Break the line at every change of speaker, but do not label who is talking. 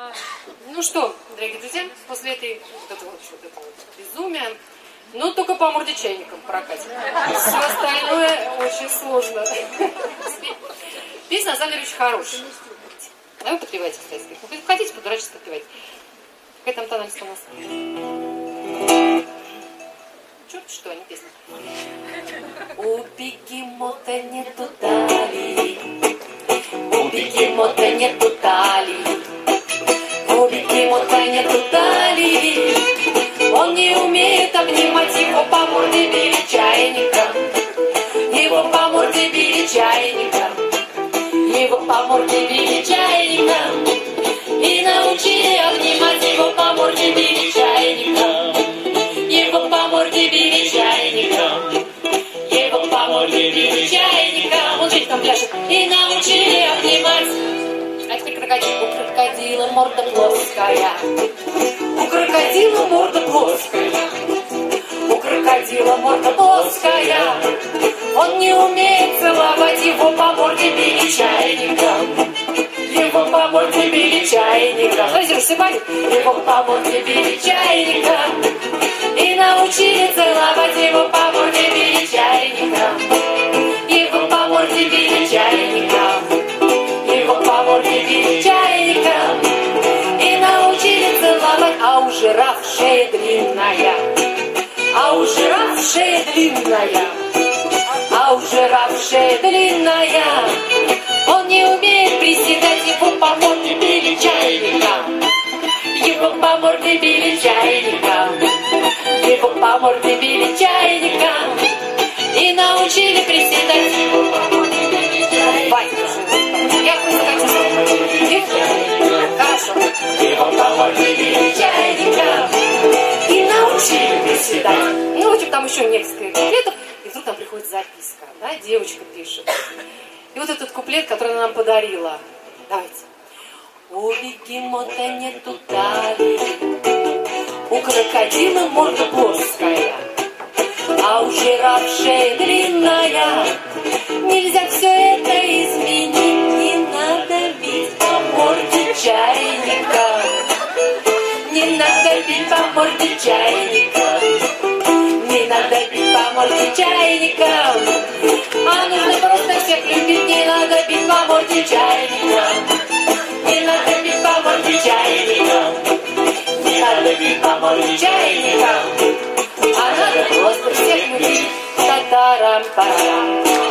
Ну что, дорогие друзья, после этого безумия, ну только по морде чайником прокатит. Все остальное очень сложно. Песня на самом деле очень хорошая. А вы подпевайте, кстати. Вы хотите по-дурачески подпевать? Какая там тональность у нас? Черт, что, а не песня. У бегемота нету талии, у бегемота нету талии, у бегемота нету талии. Он не умеет обнимать, его по морде били чайником, его по морде били чайником, его по морде били чайником, и научили обнимать, его по морде били чайником, его по морде били чайником, его по морде били чайником. Он здесь там пляшет. И научили обнимать. А теперь крокодил. У крокодила морда плоская, у крокодила морда плоская, у крокодила морда плоская. Он не умеет целовать, его по морде били чайником, его по морде били чайником. Смотрите, рассыпали. Его по морде били чайником, и научили целовать, его по морде били чайником, его по морде били чайником, его по морде били чайником, и научили целовать. А у жираф шея длинная, а у жираф шея длинная, а у жираф шея длинная. Он не умеет приседать, его по морде били чайником, его по морде били чайником, его по морде били чайником, и научили приседать, его по морде били чайником. Я просто хорошо. Его по морде били чайником, и научили приседать. Ну, в общем, там еще несколько куплетов, и вдруг там приходит записка, да, девочка пишет. И вот этот куплет, который она нам подарила. Давайте. У бегемота нету талии, у крокодила морда плоская, а у жираф шея длинная. Нельзя все это изменить, не надо бить по морде чайника, не надо бить по морде чайника, не надо бить по морде чайника. А нужно просто всех любить, не надо бить по морде чайника, не надо бить по морде чайника, не надо бить по морде чайника. А надо просто всех любить. Та-тарам-тарам.